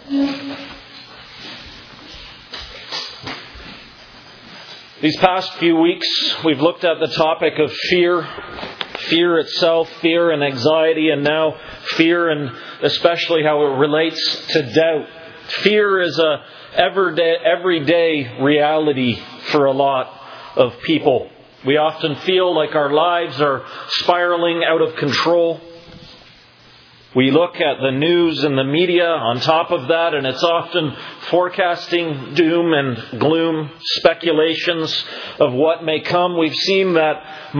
These past few weeks, we've looked at the topic of fear. Fear itself, fear and anxiety, and now fear and especially how it relates to doubt. Fear is a everyday reality for a lot of people. We often feel like our lives are spiraling out of control. We look at the news and the media on top of that, and it's often forecasting doom and gloom, speculations of what may come. We've seen that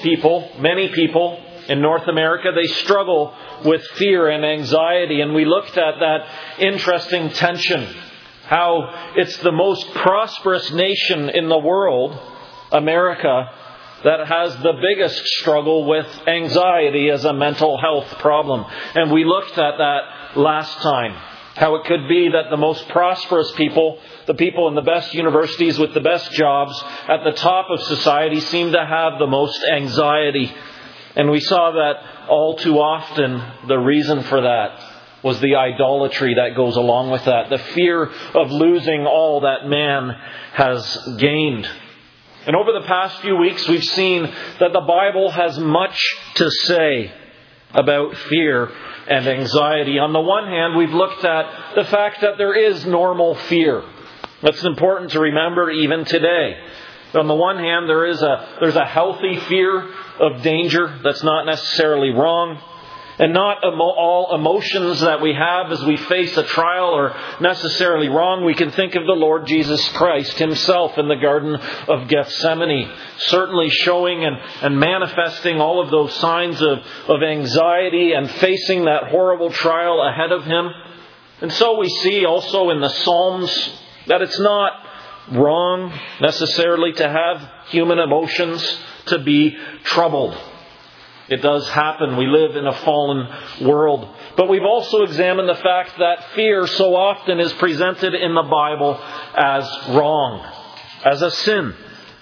many people in North America, they struggle with fear and anxiety. And we looked at that interesting tension, how it's the most prosperous nation in the world, America, that has the biggest struggle with anxiety as a mental health problem. And we looked at that last time. How it could be that the most prosperous people, the people in the best universities with the best jobs at the top of society, seem to have the most anxiety. And we saw that all too often the reason for that was the idolatry that goes along with that. The fear of losing all that man has gained. And over the past few weeks, we've seen that the Bible has much to say about fear and anxiety. On the one hand, we've looked at the fact that there is normal fear. That's important to remember even today. On the one hand, there's a healthy fear of danger that's not necessarily wrong. And not all emotions that we have as we face a trial are necessarily wrong. We can think of the Lord Jesus Christ Himself in the Garden of Gethsemane, certainly showing and manifesting all of those signs of anxiety and facing that horrible trial ahead of Him. And so we see also in the Psalms that it's not wrong necessarily to have human emotions, to be troubled. It does happen. We live in a fallen world. But we've also examined the fact that fear so often is presented in the Bible as wrong, as a sin.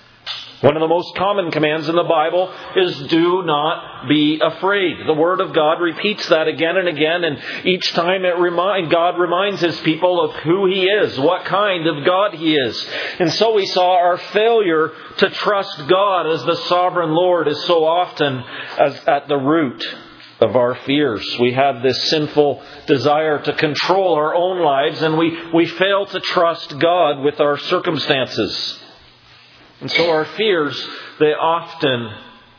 One of the most common commands in the Bible is do not be afraid. The Word of God repeats that again and again, and each time God reminds His people of who He is, what kind of God He is. And so we saw our failure to trust God as the sovereign Lord is so often as at the root of our fears. We have this sinful desire to control our own lives, and we fail to trust God with our circumstances. And so our fears, they often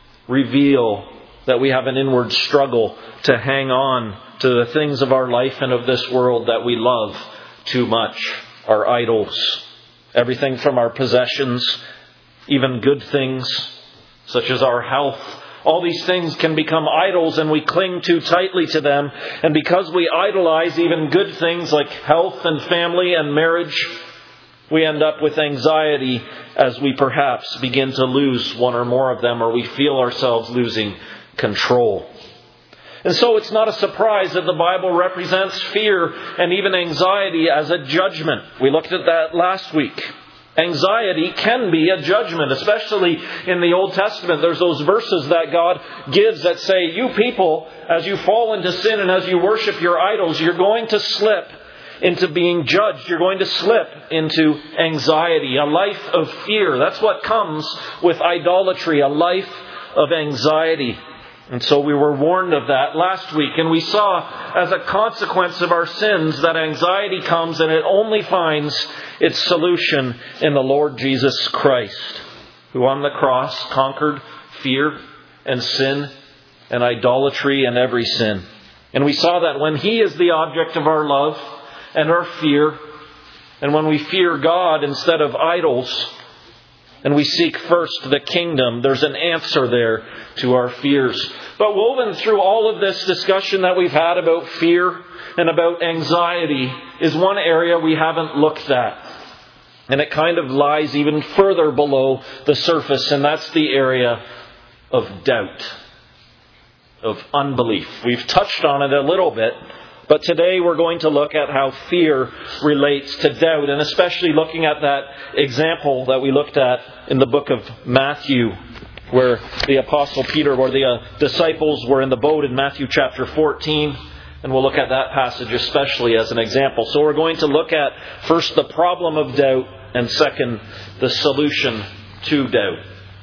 reveal that we have an inward struggle to hang on to the things of our life and of this world that we love too much, our idols. Everything from our possessions, even good things, such as our health. All these things can become idols and we cling too tightly to them. And because we idolize even good things like health and family and marriage, we end up with anxiety as we perhaps begin to lose one or more of them, or we feel ourselves losing control. And so it's not a surprise that the Bible represents fear and even anxiety as a judgment. We looked at that last week. Anxiety can be a judgment, especially in the Old Testament. There's those verses that God gives that say, you people, as you fall into sin and as you worship your idols, you're going to slip into being judged. You're going to slip into anxiety, a life of fear. That's what comes with idolatry, a life of anxiety. And so we were warned of that last week. And we saw as a consequence of our sins that anxiety comes and it only finds its solution in the Lord Jesus Christ, who on the cross conquered fear and sin and idolatry and every sin. And we saw that when He is the object of our love and our fear, and when we fear God instead of idols, and we seek first the kingdom, there's an answer there to our fears. But woven through all of this discussion that we've had about fear and about anxiety is one area we haven't looked at. And it kind of lies even further below the surface, and that's the area of doubt, of unbelief. We've touched on it a little bit, but today we're going to look at how fear relates to doubt, and especially looking at that example that we looked at in the book of Matthew, where the Apostle Peter, where the disciples were in the boat in Matthew chapter 14, And we'll look at that passage especially as an example. So we're going to look at first the problem of doubt, and second, the solution to doubt.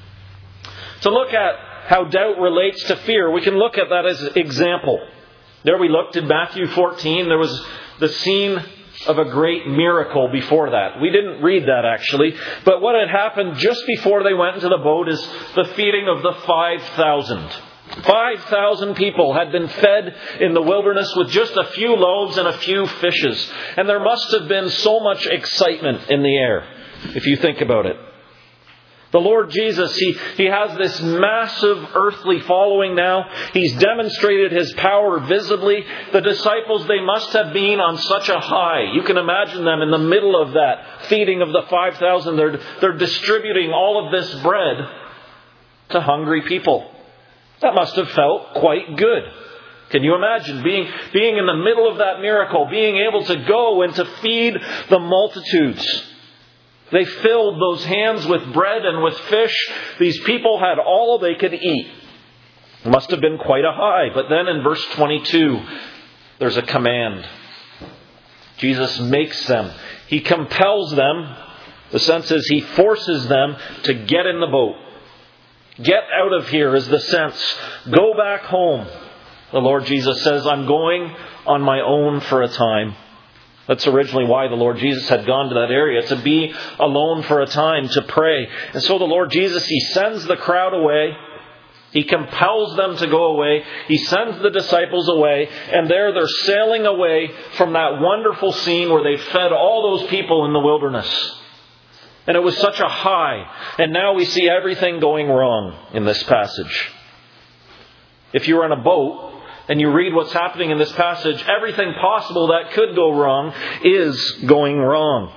To look at how doubt relates to fear, we can look at that as an example. There we looked in Matthew 14. There was the scene of a great miracle before that. We didn't read that actually. But what had happened just before they went into the boat is the feeding of the 5,000. 5,000 people had been fed in the wilderness with just a few loaves and a few fishes. And there must have been so much excitement in the air, if you think about it. The Lord Jesus, He has this massive earthly following now. He's demonstrated His power visibly. The disciples, they must have been on such a high. You can imagine them in the middle of that feeding of the 5,000. They're distributing all of this bread to hungry people. That must have felt quite good. Can you imagine being in the middle of that miracle, being able to go and to feed the multitudes? They filled those hands with bread and with fish. These people had all they could eat. It must have been quite a high. But then in verse 22, there's a command. Jesus makes them. He compels them. The sense is He forces them to get in the boat. Get out of here is the sense. Go back home. The Lord Jesus says, I'm going on my own for a time. That's originally why the Lord Jesus had gone to that area, to be alone for a time, to pray. And so the Lord Jesus, He sends the crowd away. He compels them to go away. He sends the disciples away. And there they're sailing away from that wonderful scene where they fed all those people in the wilderness. And it was such a high. And now we see everything going wrong in this passage. If you were in a boat and you read what's happening in this passage, everything possible that could go wrong is going wrong.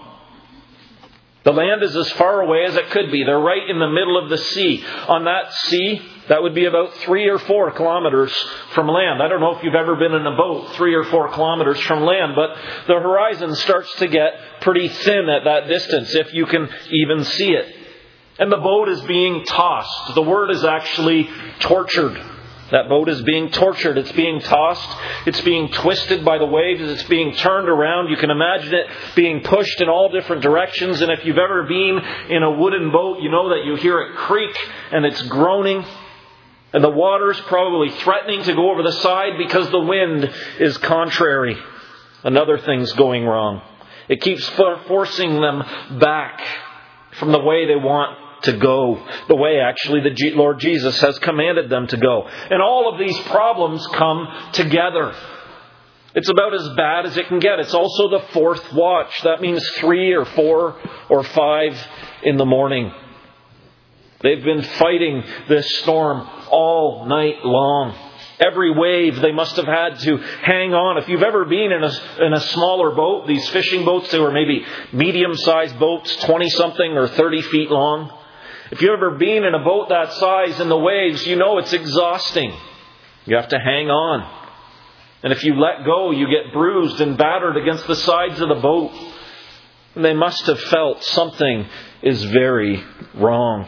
The land is as far away as it could be. They're right in the middle of the sea. On that sea, that would be about 3 or 4 kilometers from land. I don't know if you've ever been in a boat 3 or 4 kilometers from land, but the horizon starts to get pretty thin at that distance, if you can even see it. And the boat is being tossed. The word is actually tortured. That boat is being tortured. It's being tossed. It's being twisted by the waves. It's being turned around. You can imagine it being pushed in all different directions. And if you've ever been in a wooden boat, you know that you hear it creak and it's groaning. And the water's probably threatening to go over the side because the wind is contrary. Another thing's going wrong. It keeps forcing them back from the way they want to go, the way actually the Lord Jesus has commanded them to go. And all of these problems come together. It's about as bad as it can get. It's also the 4th watch. That means 3 or 4 or 5 in the morning. They've been fighting this storm all night long. Every wave they must have had to hang on. If you've ever been in a smaller boat, these fishing boats, they were maybe medium-sized boats, 20-something or 30 feet long. If you've ever been in a boat that size in the waves, you know it's exhausting. You have to hang on. And if you let go, you get bruised and battered against the sides of the boat. And they must have felt something is very wrong.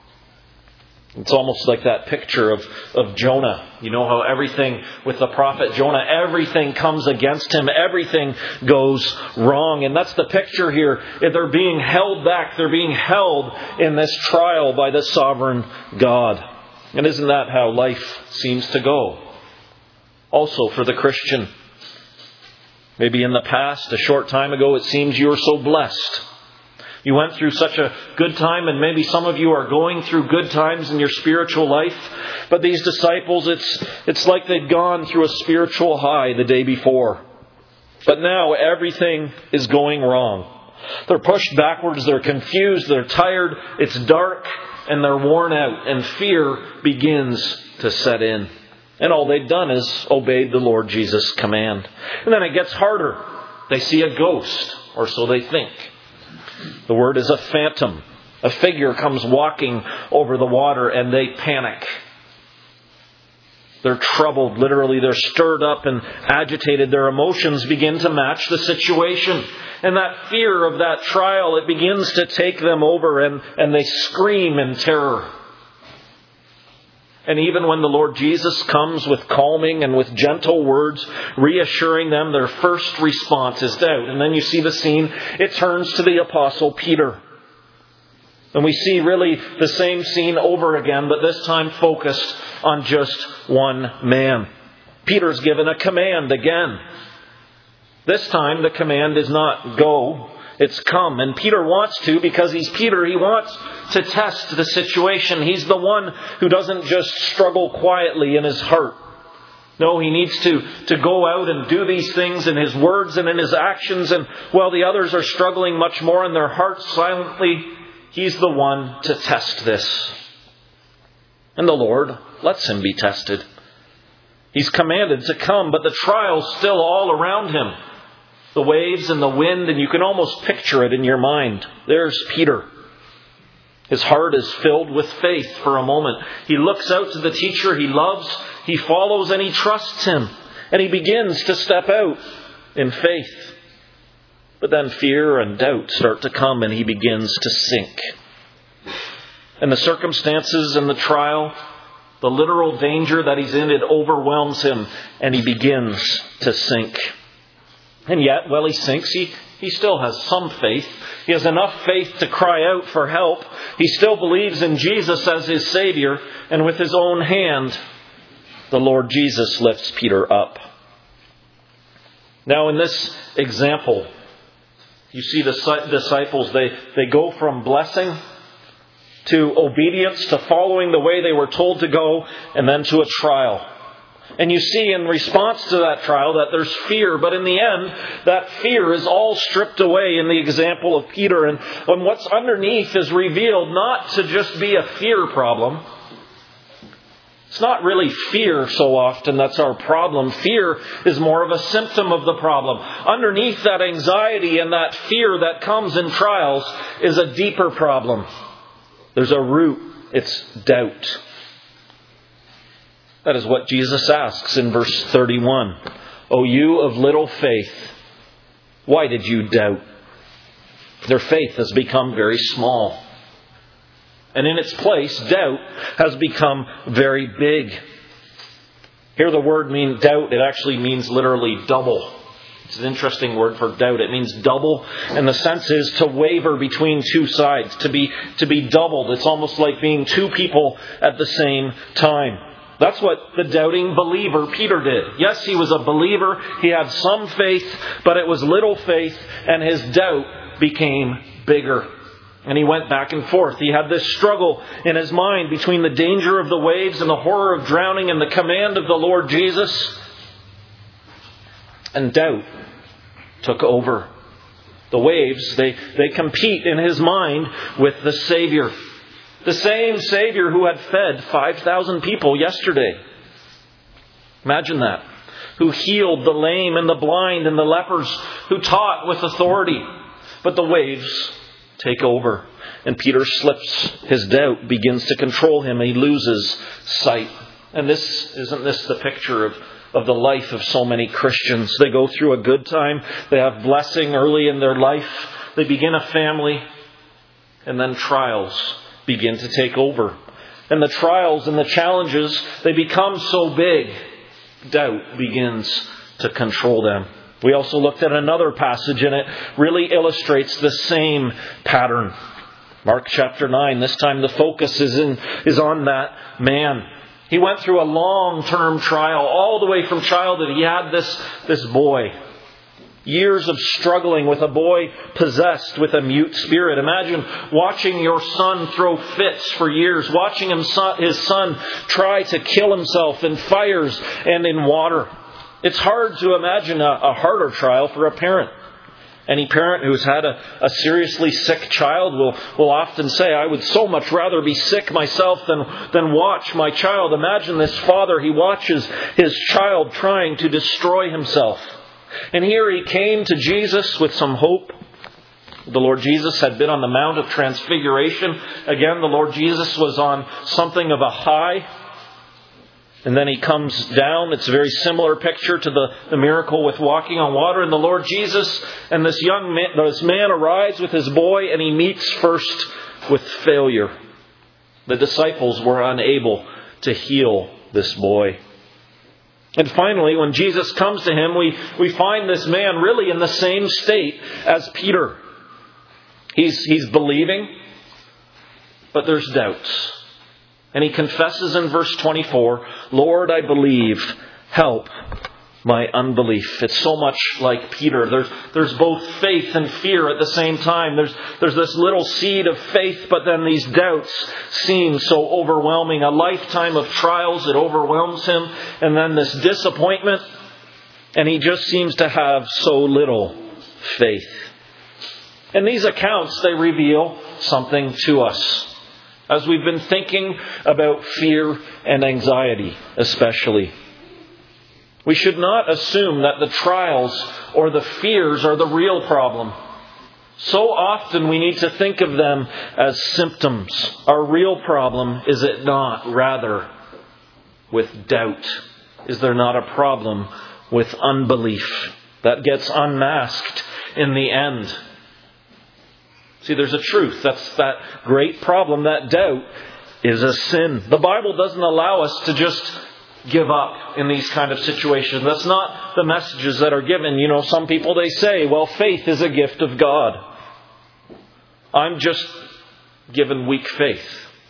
It's almost like that picture of Jonah. You know how everything with the prophet Jonah, everything comes against him. Everything goes wrong. And that's the picture here. They're being held back. They're being held in this trial by the sovereign God. And isn't that how life seems to go? Also for the Christian. Maybe in the past, a short time ago, it seems you were so blessed. You went through such a good time, and maybe some of you are going through good times in your spiritual life. But these disciples, it's like they'd gone through a spiritual high the day before. But now everything is going wrong. They're pushed backwards, they're confused, they're tired, it's dark, and they're worn out. And fear begins to set in. And all they'd done is obeyed the Lord Jesus' command. And then it gets harder. They see a ghost, or so they think. The word is a phantom. A figure comes walking over the water and they panic. They're troubled. Literally, they're stirred up and agitated. Their emotions begin to match the situation. And that fear of that trial, it begins to take them over and they scream in terror. And even when the Lord Jesus comes with calming and with gentle words, reassuring them, their first response is doubt. And then you see the scene, it turns to the Apostle Peter. And we see really the same scene over again, but this time focused on just one man. Peter's given a command again. This time the command is not go, it's come. And Peter wants to, because he's Peter, he wants to test the situation. He's the one who doesn't just struggle quietly in his heart. No, he needs to go out and do these things in his words and in his actions. And while the others are struggling much more in their hearts silently, he's the one to test this. And the Lord lets him be tested. He's commanded to come, but the trial's still all around him. The waves and the wind, and you can almost picture it in your mind. There's Peter. His heart is filled with faith for a moment. He looks out to the teacher he loves, he follows, and he trusts him. And he begins to step out in faith. But then fear and doubt start to come, and he begins to sink. And the circumstances and the trial, the literal danger that he's in, it overwhelms him, and he begins to sink. And yet, while he sinks, he still has some faith. He has enough faith to cry out for help. He still believes in Jesus as his Savior. And with his own hand, the Lord Jesus lifts Peter up. Now, in this example, you see the disciples, they go from blessing to obedience, to following the way they were told to go, and then to a trial. And you see in response to that trial that there's fear, but in the end, that fear is all stripped away in the example of Peter. And what's underneath is revealed not to just be a fear problem. It's not really fear so often that's our problem. Fear is more of a symptom of the problem. Underneath that anxiety and that fear that comes in trials is a deeper problem. There's a root. It's doubt. That is what Jesus asks in verse 31. O you of little faith, why did you doubt? Their faith has become very small. And in its place, doubt has become very big. Here the word means doubt. It actually means literally double. It's an interesting word for doubt. It means double. And the sense is to waver between two sides. To be doubled. It's almost like being two people at the same time. That's what the doubting believer Peter did. Yes, he was a believer. He had some faith, but it was little faith, and his doubt became bigger. And he went back and forth. He had this struggle in his mind between the danger of the waves and the horror of drowning and the command of the Lord Jesus. And doubt took over. The waves, they compete in his mind with the Savior. The same Savior who had fed 5,000 people yesterday. Imagine that. Who healed the lame and the blind and the lepers. Who taught with authority. But the waves take over. And Peter slips. His doubt begins to control him. And he loses sight. And isn't this the picture of the life of so many Christians? They go through a good time. They have blessing early in their life. They begin a family. And then trials begin to take over. And the trials and the challenges, they become so big, doubt begins to control them. We also looked at another passage, and it really illustrates the same pattern. Mark chapter 9. This time the focus is on that man. He went through a long-term trial, all the way from childhood. He had this boy. Years of struggling with a boy possessed with a mute spirit. Imagine watching your son throw fits for years. Watching his son try to kill himself in fires and in water. It's hard to imagine a harder trial for a parent. Any parent who's had a seriously sick child will often say, I would so much rather be sick myself than watch my child. Imagine this father, he watches his child trying to destroy himself. And here he came to Jesus with some hope. The Lord Jesus had been on the Mount of Transfiguration. Again, the Lord Jesus was on something of a high. And then he comes down. It's a very similar picture to the miracle with walking on water. And the Lord Jesus and this man arrives with his boy, and he meets first with failure. The disciples were unable to heal this boy. And finally, when Jesus comes to him, we find this man really in the same state as Peter. He's believing, but there's doubts. And he confesses in verse 24, "Lord, I believe, help my unbelief." It's so much like Peter. There's both faith and fear at the same time. There's this little seed of faith, but then these doubts seem so overwhelming. A lifetime of trials, it overwhelms him. And then this disappointment, and he just seems to have so little faith. And these accounts, they reveal something to us as we've been thinking about fear and anxiety especially. We should not assume that the trials or the fears are the real problem. So often we need to think of them as symptoms. Our real problem, is it not, rather, with doubt? Is there not a problem with unbelief that gets unmasked in the end? See, there's a truth. That's that great problem. That doubt is a sin. The Bible doesn't allow us to just give up in these kind of situations. That's not the messages that are given. You know, some people, they say, well, faith is a gift of God. I'm just given weak faith.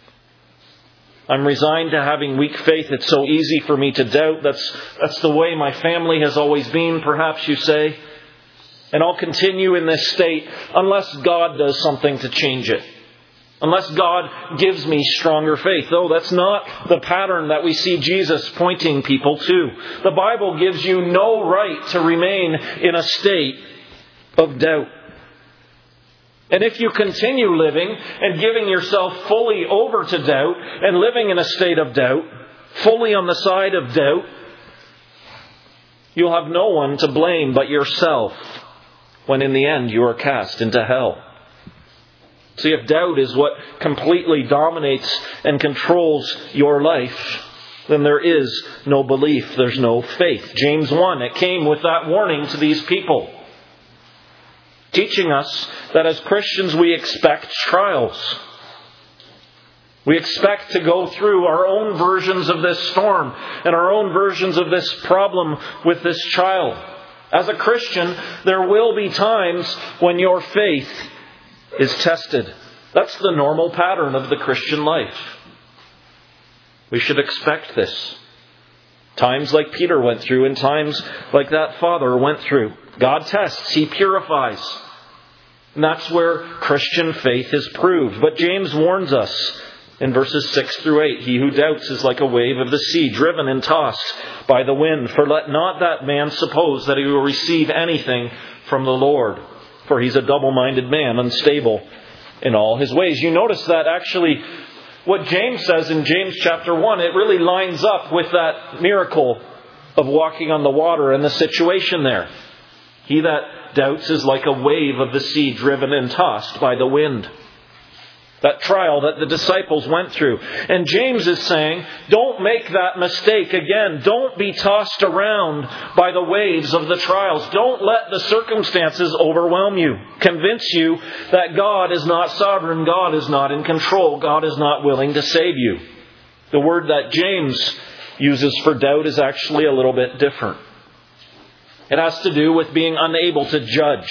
I'm resigned to having weak faith. It's so easy for me to doubt. That's the way my family has always been, perhaps you say. And I'll continue in this state unless God does something to change it. Unless God gives me stronger faith. Though that's not the pattern that we see Jesus pointing people to. The Bible gives you no right to remain in a state of doubt. And if you continue living and giving yourself fully over to doubt and living in a state of doubt, fully on the side of doubt, you'll have no one to blame but yourself when in the end you are cast into hell. See, if doubt is what completely dominates and controls your life, then there is no belief, there's no faith. James 1, it came with that warning to these people, teaching us that as Christians we expect trials. We expect to go through our own versions of this storm and our own versions of this problem with this child. As a Christian, there will be times when your faith is tested. That's the normal pattern of the Christian life. We should expect this. Times like Peter went through and times like that father went through. God tests, He purifies. And that's where Christian faith is proved. But James warns us in verses 6 through 8, "He who doubts is like a wave of the sea, driven and tossed by the wind. For let not that man suppose that he will receive anything from the Lord. For he's a double-minded man, unstable in all his ways." You notice that actually what James says in James chapter 1, it really lines up with that miracle of walking on the water and the situation there. He that doubts is like a wave of the sea, driven and tossed by the wind. That trial that the disciples went through. And James is saying, don't make that mistake again. Don't be tossed around by the waves of the trials. Don't let the circumstances overwhelm you. Convince you that God is not sovereign. God is not in control. God is not willing to save you. The word that James uses for doubt is actually a little bit different. It has to do with being unable to judge.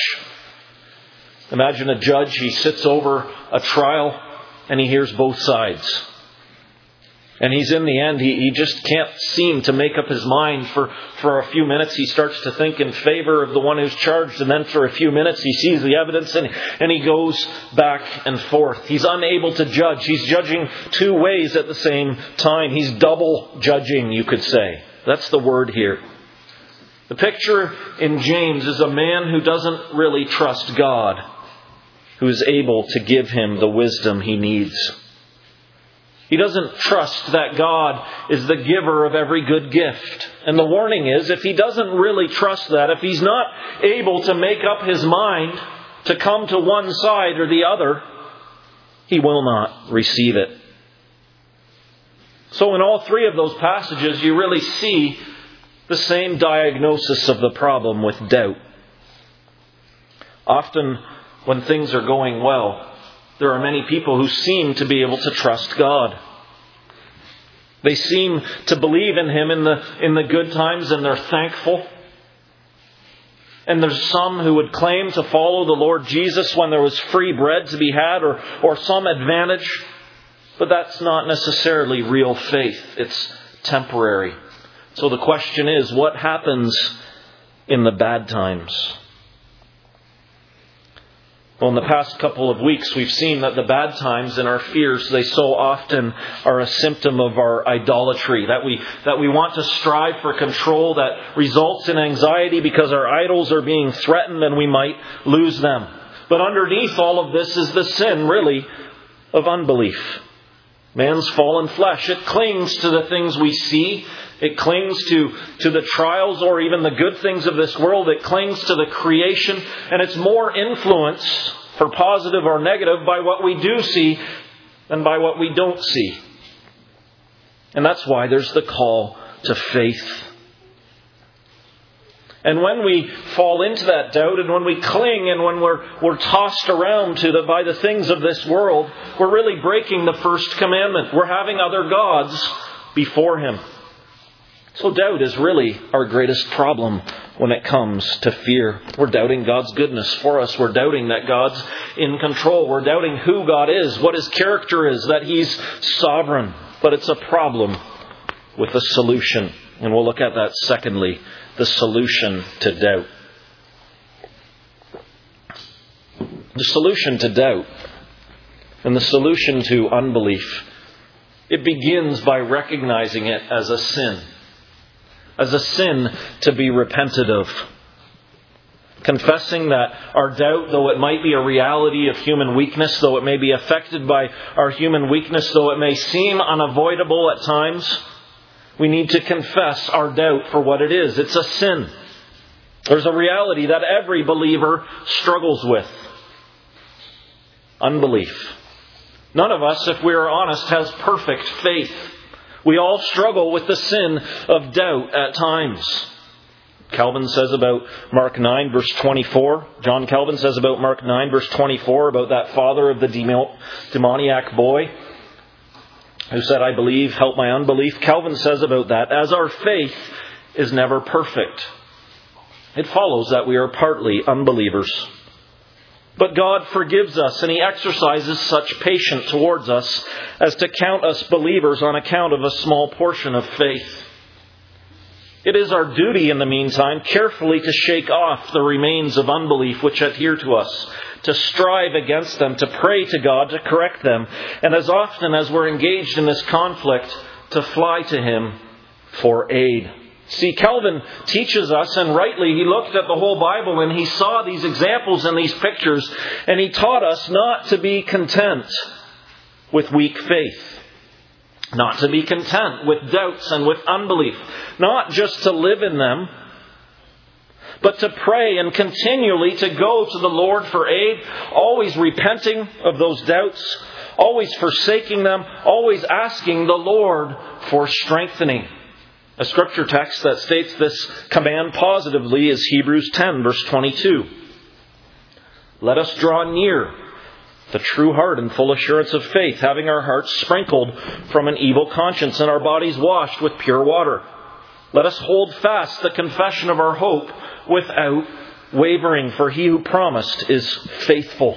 Imagine a judge, he sits over a trial and he hears both sides. And he's in the end, he just can't seem to make up his mind. For a few minutes he starts to think in favor of the one who's charged, and then for a few minutes he sees the evidence and he goes back and forth. He's unable to judge. He's judging two ways at the same time. He's double judging, you could say. That's the word here. The picture in James is a man who doesn't really trust God, who is able to give him the wisdom he needs. He doesn't trust that God is the giver of every good gift. And the warning is, if he doesn't really trust that, if he's not able to make up his mind to come to one side or the other, he will not receive it. So in all three of those passages, you really see the same diagnosis of the problem with doubt. Often, when things are going well, there are many people who seem to be able to trust God. They seem to believe in Him in the good times, and they're thankful. And there's some who would claim to follow the Lord Jesus when there was free bread to be had or some advantage. But that's not necessarily real faith. It's temporary. So the question is, what happens in the bad times? Well, in the past couple of weeks, we've seen that the bad times and our fears, they so often are a symptom of our idolatry. That we want to strive for control that results in anxiety because our idols are being threatened and we might lose them. But underneath all of this is the sin, really, of unbelief. Man's fallen flesh, it clings to the things we see. It clings to the trials or even the good things of this world. It clings to the creation. And it's more influenced, for positive or negative, by what we do see than by what we don't see. And that's why there's the call to faith. And when we fall into that doubt and when we cling and when we're tossed around by the things of this world, we're really breaking the first commandment. We're having other gods before Him. So doubt is really our greatest problem when it comes to fear. We're doubting God's goodness for us. We're doubting that God's in control. We're doubting who God is, what His character is, that He's sovereign. But it's a problem with a solution. And we'll look at that secondly, the solution to doubt. The solution to doubt and the solution to unbelief, it begins by recognizing it as a sin. As a sin to be repented of. Confessing that our doubt, though it might be a reality of human weakness, though it may be affected by our human weakness, though it may seem unavoidable at times, we need to confess our doubt for what it is. It's a sin. There's a reality that every believer struggles with. Unbelief. None of us, if we are honest, has perfect faith. We all struggle with the sin of doubt at times. Calvin says about Mark 9 verse 24. John Calvin says about Mark 9 verse 24 about that father of the demoniac boy who said, "I believe, help my unbelief." Calvin says about that, as our faith is never perfect, it follows that we are partly unbelievers. But God forgives us, and He exercises such patience towards us as to count us believers on account of a small portion of faith. It is our duty, in the meantime, carefully to shake off the remains of unbelief which adhere to us, to strive against them, to pray to God to correct them, and as often as we're engaged in this conflict, to fly to Him for aid. See, Calvin teaches us, and rightly, he looked at the whole Bible and he saw these examples and these pictures, and he taught us not to be content with weak faith. Not to be content with doubts and with unbelief. Not just to live in them, but to pray and continually to go to the Lord for aid, always repenting of those doubts, always forsaking them, always asking the Lord for strengthening. A scripture text that states this command positively is Hebrews 10 verse 22. Let us draw near the true heart and full assurance of faith, having our hearts sprinkled from an evil conscience and our bodies washed with pure water. Let us hold fast the confession of our hope without wavering, for He who promised is faithful.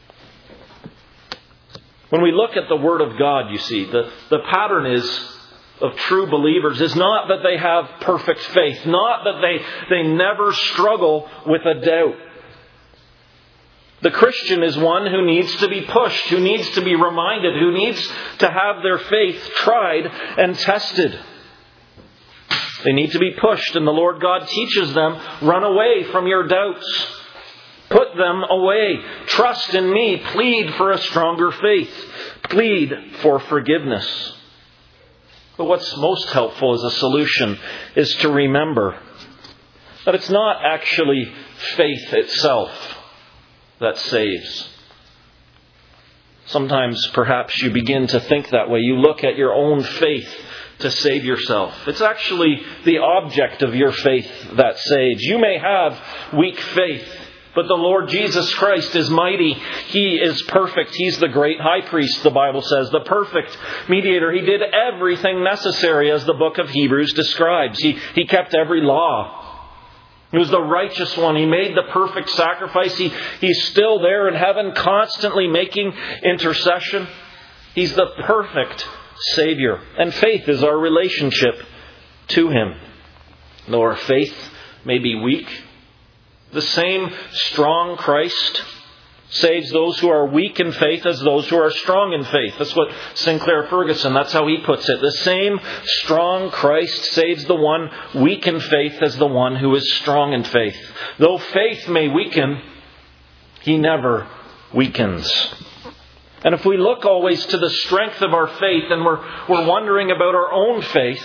When we look at the Word of God, you see, the pattern of true believers is not that they have perfect faith, not that they never struggle with a doubt. The Christian is one who needs to be pushed, who needs to be reminded, who needs to have their faith tried and tested. They need to be pushed, and the Lord God teaches them, run away from your doubts. Put them away. Trust in me. Plead for a stronger faith. Plead for forgiveness. But what's most helpful as a solution is to remember that it's not actually faith itself that saves. Sometimes perhaps you begin to think that way. You look at your own faith to save yourself. It's actually the object of your faith that saves. You may have weak faith, But the Lord Jesus Christ is mighty. He is perfect. He's the great high priest, the Bible says, the perfect mediator. He did everything necessary, as the book of Hebrews describes. He kept every law. He was the righteous one. He made the perfect sacrifice. He's still there in heaven, constantly making intercession. He's the perfect Savior. And faith is our relationship to Him. Though our faith may be weak, the same strong Christ saves those who are weak in faith as those who are strong in faith. That's what Sinclair Ferguson, that's how he puts it. The same strong Christ saves the one weak in faith as the one who is strong in faith. Though faith may weaken, He never weakens. And if we look always to the strength of our faith and we're wondering about our own faith,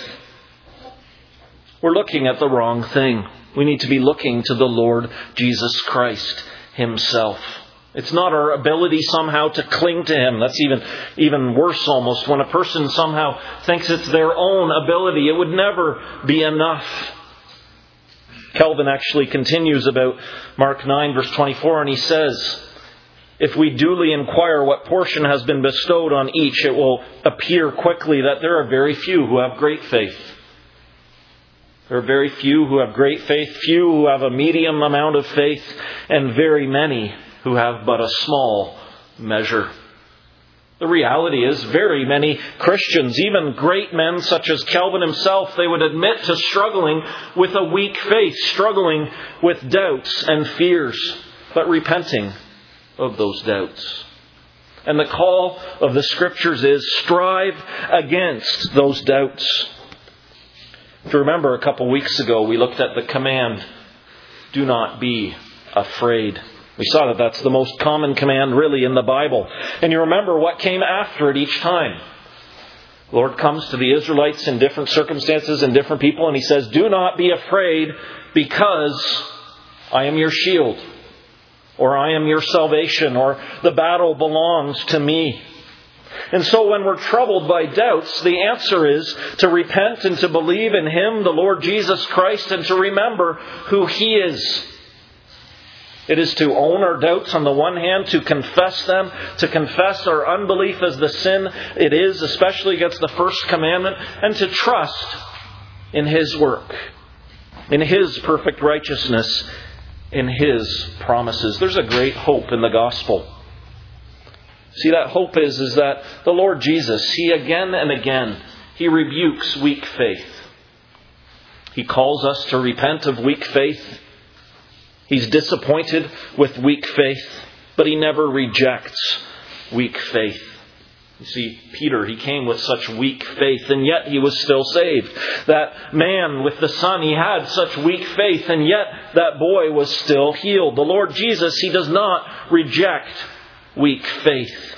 we're looking at the wrong thing. We need to be looking to the Lord Jesus Christ Himself. It's not our ability somehow to cling to Him. That's even worse almost. When a person somehow thinks it's their own ability, it would never be enough. Calvin actually continues about Mark 9 verse 24, and he says, if we duly inquire what portion has been bestowed on each, it will appear quickly that there are very few who have great faith. There are very few who have great faith, few who have a medium amount of faith, and very many who have but a small measure. The reality is, very many Christians, even great men such as Calvin himself, they would admit to struggling with a weak faith, struggling with doubts and fears, but repenting of those doubts. And the call of the Scriptures is, strive against those doubts. If you remember, a couple weeks ago, we looked at the command, do not be afraid. We saw that that's the most common command really in the Bible. And you remember what came after it each time. The Lord comes to the Israelites in different circumstances and different people, and He says, do not be afraid, because I am your shield, or I am your salvation, or the battle belongs to me. And so when we're troubled by doubts, the answer is to repent and to believe in Him, the Lord Jesus Christ, and to remember who He is. It is to own our doubts on the one hand, to confess them, to confess our unbelief as the sin it is, especially against the first commandment, and to trust in His work, in His perfect righteousness, in His promises. There's a great hope in the gospel. See, that hope is that the Lord Jesus, He again and again, He rebukes weak faith. He calls us to repent of weak faith. He's disappointed with weak faith, but He never rejects weak faith. You see, Peter, he came with such weak faith, and yet he was still saved. That man with the son, he had such weak faith, and yet that boy was still healed. The Lord Jesus, He does not reject weak faith.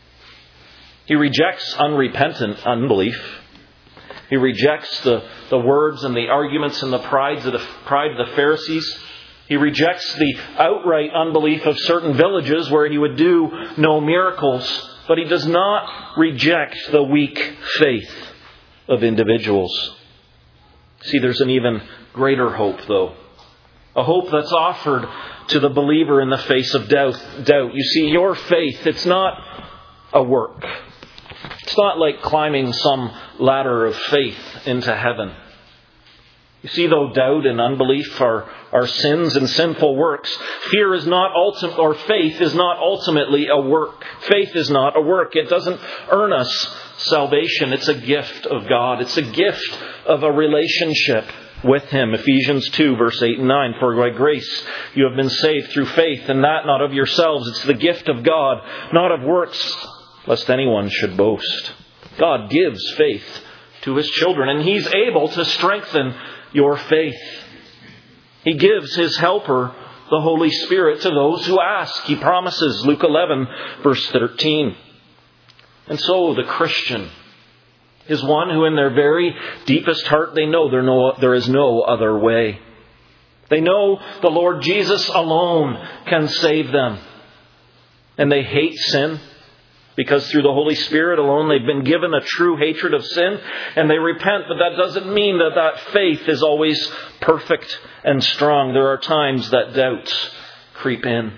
He rejects unrepentant unbelief. He rejects the words and the arguments and the pride of the Pharisees. He rejects the outright unbelief of certain villages where He would do no miracles. But He does not reject the weak faith of individuals. See, there's an even greater hope, though. A hope that's offered to the believer in the face of doubt. You see, your faith, it's not a work. It's not like climbing some ladder of faith into heaven. You see, though doubt and unbelief are sins and sinful works, fear is not ultimate, or faith is not ultimately a work. Faith is not a work. It doesn't earn us salvation. It's a gift of God. It's a gift of a relationship with Him. Ephesians 2, verse 8 and 9. For by grace you have been saved through faith, and that not of yourselves. It's the gift of God, not of works, lest anyone should boast. God gives faith to His children, and He's able to strengthen your faith. He gives His helper, the Holy Spirit, to those who ask. He promises, Luke 11, verse 13. And so the Christian is one who in their very deepest heart they know there is no other way. They know the Lord Jesus alone can save them. And they hate sin, because through the Holy Spirit alone they've been given a true hatred of sin, and they repent. But that doesn't mean that faith is always perfect and strong. There are times that doubts creep in.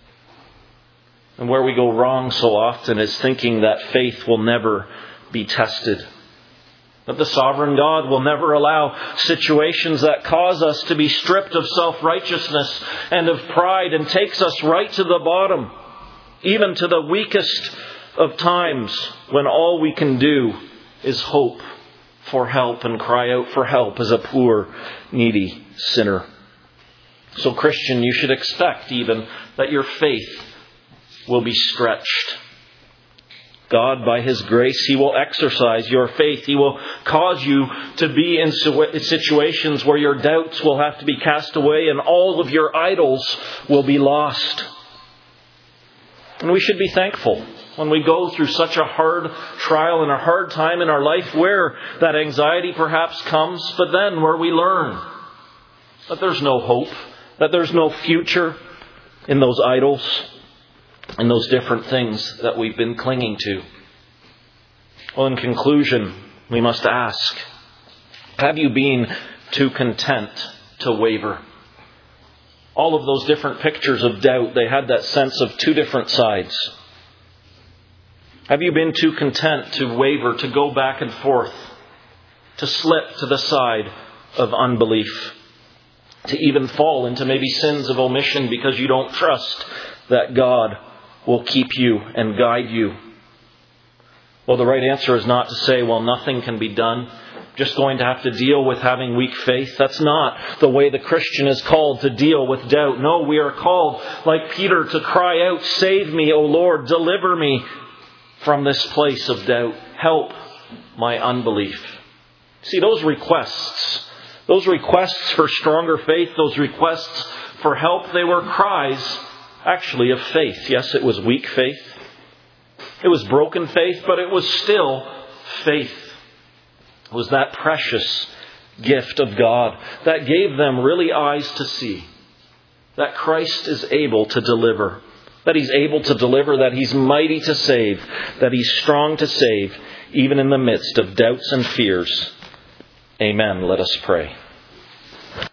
And where we go wrong so often is thinking that faith will never be tested. That the sovereign God will never allow situations that cause us to be stripped of self-righteousness and of pride and takes us right to the bottom, even to the weakest of times when all we can do is hope for help and cry out for help as a poor, needy sinner. So, Christian, you should expect even that your faith will be stretched. God, by His grace, He will exercise your faith. He will cause you to be in situations where your doubts will have to be cast away and all of your idols will be lost. And we should be thankful when we go through such a hard trial and a hard time in our life where that anxiety perhaps comes, but then where we learn that there's no hope, that there's no future in those idols and those different things that we've been clinging to. Well, in conclusion, we must ask, have you been too content to waver? All of those different pictures of doubt, they had that sense of two different sides. Have you been too content to waver, to go back and forth, to slip to the side of unbelief, to even fall into maybe sins of omission because you don't trust that God will keep you and guide you? Well, the right answer is not to say, well, nothing can be done. Just going to have to deal with having weak faith. That's not the way the Christian is called to deal with doubt. No, we are called, like Peter, to cry out, "Save me, O Lord, deliver me from this place of doubt. Help my unbelief." See, those requests for stronger faith, those requests for help, they were cries actually of faith. Yes, it was weak faith. It was broken faith, but it was still faith. It was that precious gift of God that gave them really eyes to see that Christ is able to deliver, that He's able to deliver, that He's mighty to save, that He's strong to save, even in the midst of doubts and fears. Amen. Let us pray.